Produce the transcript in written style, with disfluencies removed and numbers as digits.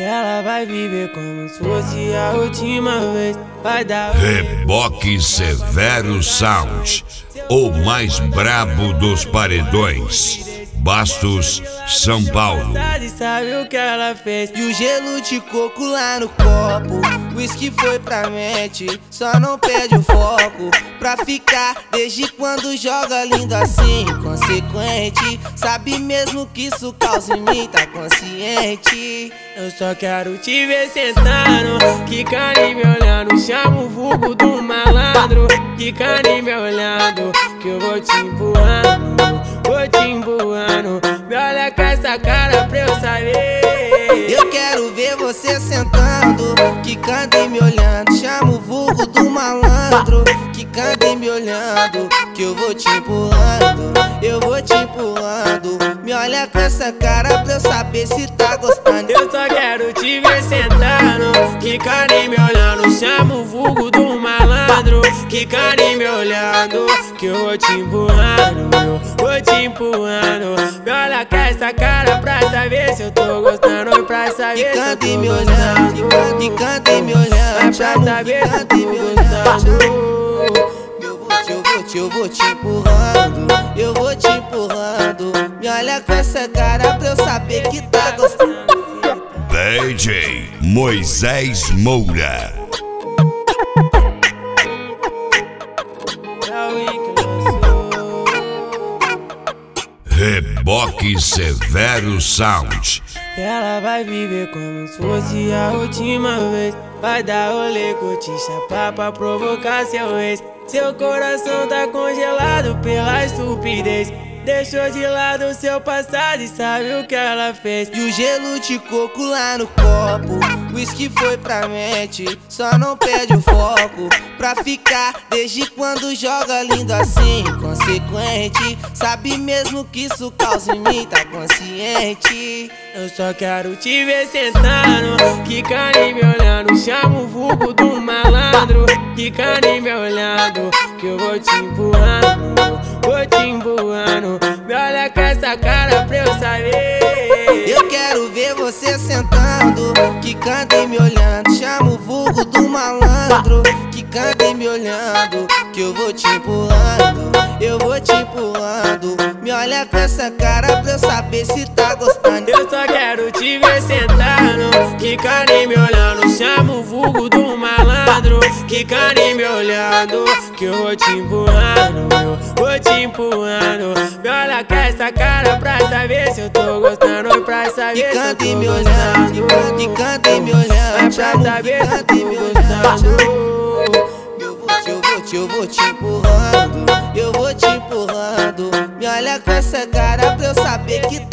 Ela vai viver como se fosse a última vez. Vai dar Reboque Severo Sound, o mais brabo dos paredões. Bastos, São Paulo. Sabe o que ela fez? E o gelo de coco lá no copo, whisky foi pra mente, só não perde o foco. Pra ficar desde quando joga lindo assim, consequente. Sabe mesmo que isso causa em mim, tá consciente. Eu só quero te ver sentando, quicando e me olhando. Chama o vulgo do malandro, quicando e me olhando. Que eu vou te empurrando, vou te empurrando. Me olha com essa cara pra eu saber. Eu quero ver você sentando, quicando e me olhando. Chama o vulgo do malandro, quicando e me olhando. Que eu vou te empurrando, eu vou te empurrando. Me olha com essa cara pra eu saber se tá gostando. Eu só quero te ver sentando, quicando e me olhando. Chama o vulgo do malandro, quicando e me olhando. Que eu vou te empurrando, eu vou te empurrando. Me olha com essa cara pra saber se eu tô gostando. Pra saber se eu tô e me olhando, quicando e me olhando. Pra saber se eu tô gostando. Eu vou te empurrando, eu vou te empurrando. Me olha com essa cara pra eu saber que tá gostando. DJ Moisés Moura. Reboque Severo Sound. Ela vai viver como se fosse a última vez. Vai dar rolê, curtir, chapar pra provocar seu ex. Seu coração tá congelado pela estupidez. Deixou de lado seu passado e sabe o que ela fez. E o gelo de coco lá no copo, whisky foi pra mente, só não perde o foco. Pra ficar desde quando joga lindo assim, consequente. Sabe mesmo que isso causa em mim, tá consciente. Eu só quero te ver sentando, quicando e me olhando. Chama o vulgo do malandro, quicando e me olhando. Que eu vou te empurrando, vou te empurrando. Me olha com essa cara pra eu saber. Eu quero ver você sentando, quicando e me olhando. Chama o vulgo do malandro, quicando e me olhando. Que eu vou te empurrando, eu vou te empurrando. Me olha com essa cara pra eu saber se tá gostando. Eu só quero te ver sentando, quicando e me olhando. Chama o vulgo do malandro, quicando e me olhando. Que eu vou te empurrando, eu vou te empurrando. Me olha com essa cara pra saber se eu tô gostando. Pra saber se eu tô gostando. Quicando e me olhando. Pra saber se eu tô gostando. Eu vou te empurrando, eu vou te empurrando. Me olha com essa cara pra eu saber que